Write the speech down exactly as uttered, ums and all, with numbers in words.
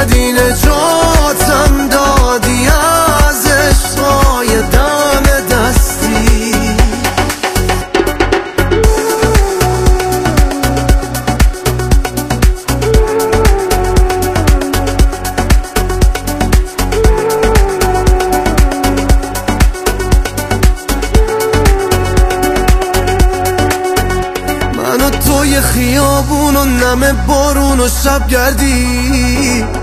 اومدی نجاتم دادی از عشقای دم دستی. من و توی خیابون و نم بارون و شب گردی،